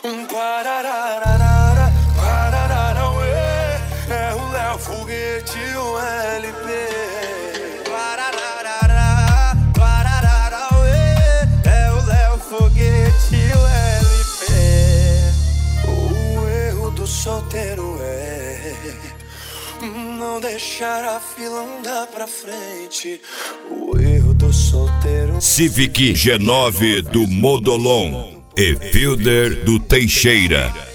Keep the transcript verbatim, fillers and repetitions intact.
Parararara, pararara, ué. É o Léo Foguete, o L P. Parararara, pararara, ué. É o Léo Foguete, o L P. O erro do solteiro é não deixar a fila andar pra frente. O erro do solteiro. Civic G nove do Modolon e Fielder do Teixeira.